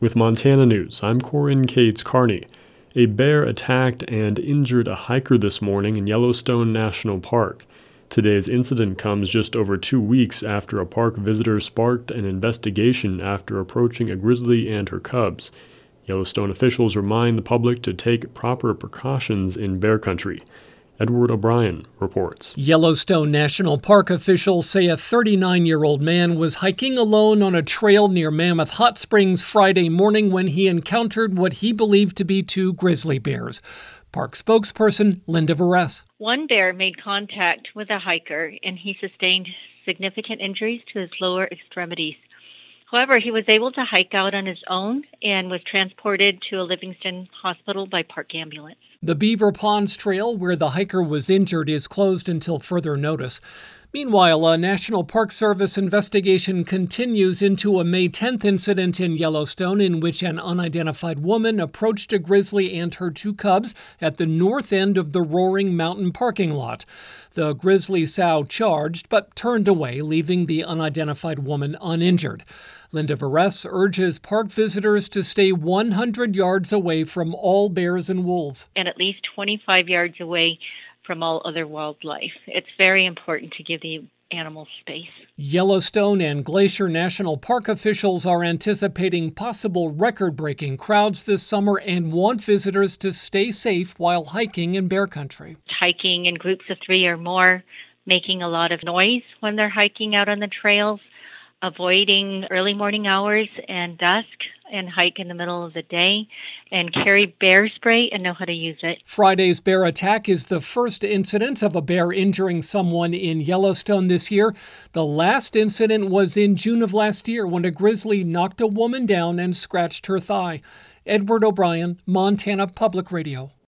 With Montana News, I'm Corin Cates Carney. A bear attacked and injured a hiker this morning in Yellowstone National Park. Today's incident comes just over 2 weeks after a park visitor sparked an investigation after approaching a grizzly and her cubs. Yellowstone officials remind the public to take proper precautions in bear country. Edward O'Brien reports. Yellowstone National Park officials say a 39-year-old man was hiking alone on a trail near Mammoth Hot Springs Friday morning when he encountered what he believed to be 2 grizzly bears. Park spokesperson Linda Varese. One bear made contact with a hiker and he sustained significant injuries to his lower extremities. However, he was able to hike out on his own and was transported to a Livingston hospital by park ambulance. The Beaver Ponds Trail, where the hiker was injured, is closed until further notice. Meanwhile, a National Park Service investigation continues into a May 10th incident in Yellowstone in which an unidentified woman approached a grizzly and her 2 cubs at the north end of the Roaring Mountain parking lot. The grizzly sow charged but turned away, leaving the unidentified woman uninjured. Linda Varese urges park visitors to stay 100 yards away from all bears and wolves. And at least 25 yards away from all other wildlife. It's very important to give the animals space. Yellowstone and Glacier National Park officials are anticipating possible record-breaking crowds this summer and want visitors to stay safe while hiking in bear country. Hiking in groups of 3 or more, making a lot of noise when they're hiking out on the trails, avoiding early morning hours and dusk, and hike in the middle of the day, and carry bear spray and know how to use it. Friday's bear attack is the first incident of a bear injuring someone in Yellowstone this year. The last incident was in June of last year when a grizzly knocked a woman down and scratched her thigh. Edward O'Brien, Montana Public Radio.